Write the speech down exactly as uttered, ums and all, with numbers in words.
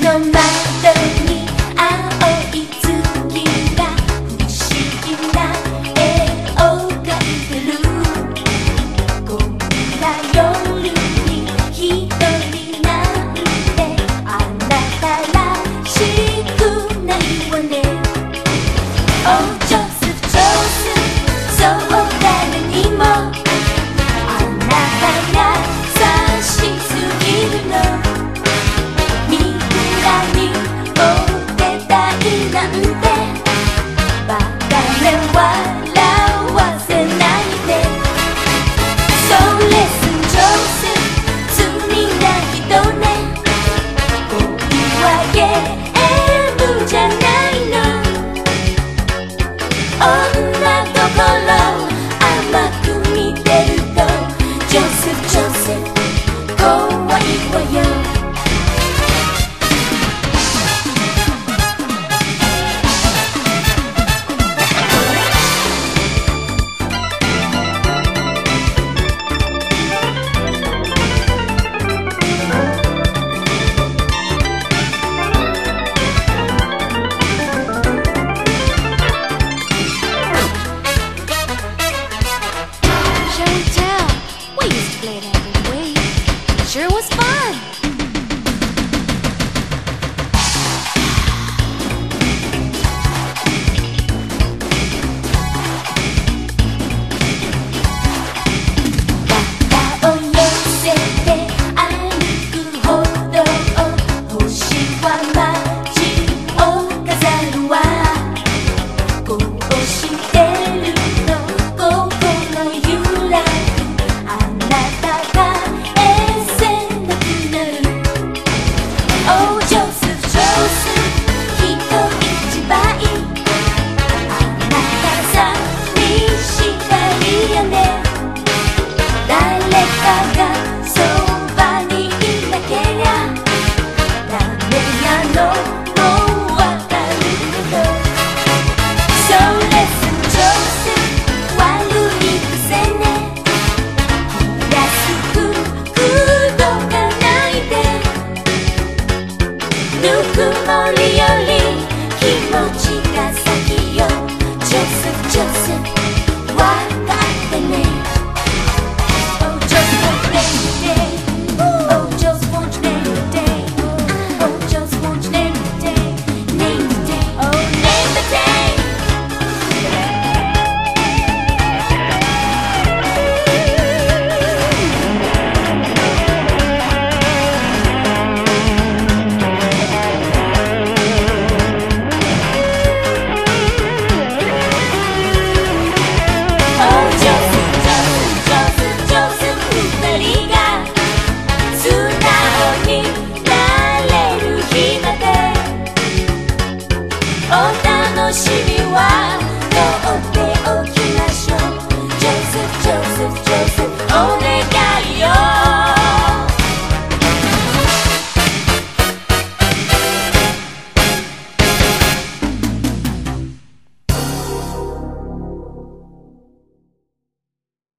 の窓に青い月が不思議な絵を描いてる。こんな夜に一人なんてあなたらしくないわね。Oh Joseph Joseph、 そう誰にもあなたが優しすぎるの。みんなにモテたいなんてバカね、笑わせないで。 So listen Joseph、 罪な人ね。恋はゲームじゃないの。女心甘く見てるとジョセフジョセフ怖いわよ。 Sure was fun.ぬくもりより気持ち